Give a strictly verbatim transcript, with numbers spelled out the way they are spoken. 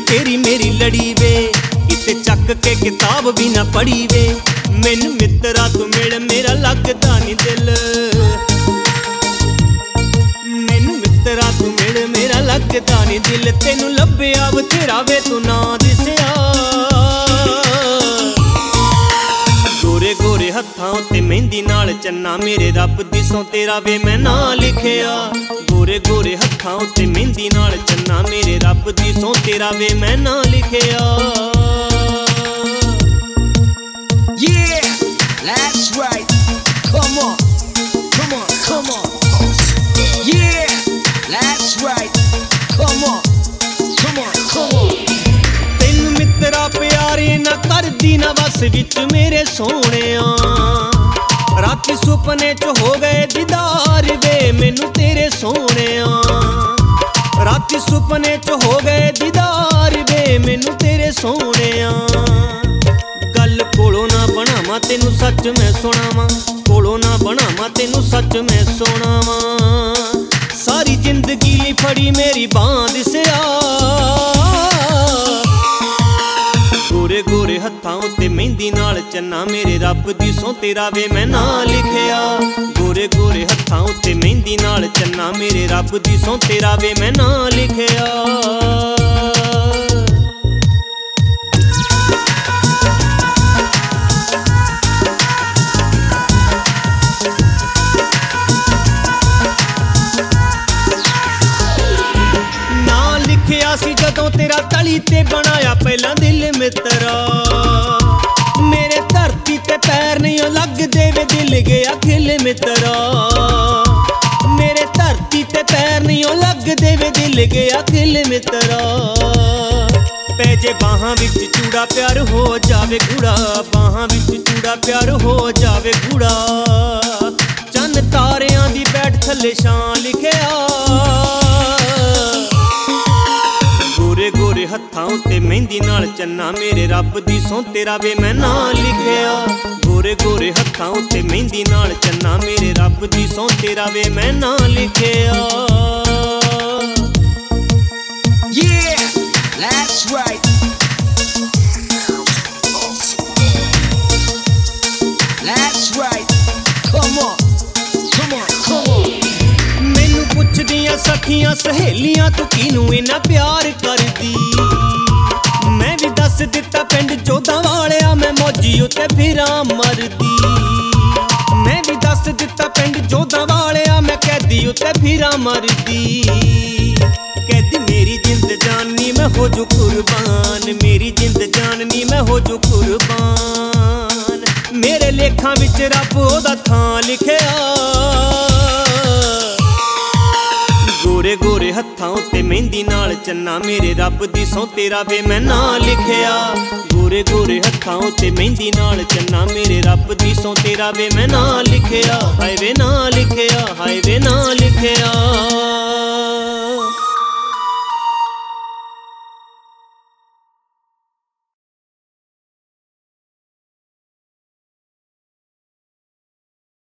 तेरी मेरी लड़ी वे किते चक के किताब भी ना पढ़ी वे मैनू मित्रा तू मिल मेरा लगदा नी दिल मैनू मित्रा तू मिल मेरा लगदा नी दिल तेनू लभ्या बथेरा वे तू ना दिसिया गोरे गोरे हत्थां उत्ते मेहंदी नाल चन्ना मेरे रब दी सौं तेरा वे मैं ना लिखिया गोरे गोरे हत्थां उत्ते मेहंदी नाल चन्ना मेरे रब दी सौं तेरा वे मैं ना लिखिया Yeah, that's right. Come on, come on, come on. Yeah, that's right. Come on, come on, come on. ਤੈਨੂੰ ਮਿੱਤਰਾ ਪਿਆਰੇ ਨਾ ਕਰਦੀ ਨਾ ਵਸ ਵਿੱਚ ਮੇਰੇ ਸੋਹਣਿਆ ਰਾਤੀ ਸੁਪਨੇ ਚ ਹੋ ਗਏ ਦੀਦਾਰ ਵੇ ਮੈਨੂੰ ਤੇਰੇ ਸੋਹਣਿਆ ਰਾਤੀ ਸੁਪਨੇ ਚ ਹੋ ਗਏ ਦੀਦਾਰ ਵੇ ਮੈਨੂੰ ਤੇਰੇ ਸੋਹਣਿਆ ਗੱਲ ਕੋਲੋਂ ਨਾ ਬਣਾਵਾਂ ਤੈਨੂੰ ਸੱਚ ਮੈਂ ਸੁਣਾਵਾਂ ਕੋਲੋਂ ਨਾ ਬਣਾਵਾਂ ਤੈਨੂੰ ਸੱਚ ਮੈਂ ਸੁਣਾਵਾਂ ਸਾਰੀ ਜ਼ਿੰਦਗੀ ਲਈ ਫੜੀ ਮੇਰੀ ਬਾਂਹ ਦਿਸਿਆ गोरे गोरे हत्थां उत्ते मेहंदी नाल चन्ना मेरे रब दी सौं तेरा वे मैं ना लिखिया गोरे गोरे हत्थां उत्ते मेहंदी नाल चन्ना मेरे रब दी सौं तेरा वे मैं ना लिखिया सी जदों तेरा तली ते बनाया पहला दिल मित्रा मेरे धरती ते पैर नहीं लगदे वे दिल गया खिल मित्रा मेरे धरती ते पैर नहीं लगदे वे दिल गया खिल मित्रा पैजे बाहां विच चूड़ा प्यार हो जावे कूड़ा बाहां विच चूड़ा प्यार हो जावे कूड़ा चंद तारियां दी बैठ थल्ले छां लिखिया गोरे गोरे हत्थां उत्ते मेहंदी नाल चन्ना मेरे रब दी सौं तेरा वे मैं ना लिखिया गोरे गोरे हत्थां उत्ते मेहंदी नाल चन्ना मेरे रब दी सौं तेरा वे मैं ना लिखिया Yeah, that's right. That's right. Come on, come on, come on. मैनू पुछदियां सखियां सहेलियां तू किनू इन्ना प्यार करदी मैं भी दस दिता पिंड चौदां वालिया मैं मौजी उत्ते फिरां मरदी मैं भी दस दिता पिंड चौदां वालिया मैं कैदी उत्ते फिरां मरदी कैदी मेरी जिंद जाननी मैं हो जू कुर्बान मेरी जिंद जाननी मैं हो जू कुर्बान मेरे लेखां विच रब ओदा थां लिखिया गोरे गोरे हत्थां उत्ते मेहंदी नाल चन्ना मेरे रब दी सौं तेरा वे मैं ना लिखिया गोरे गोरे हत्थां उत्ते मेहंदी नाल चन्ना मेरे रब दी सौं तेरा वे मैं ना लिखिया हाय वे ना लिखिया हाय वे ना लिखिया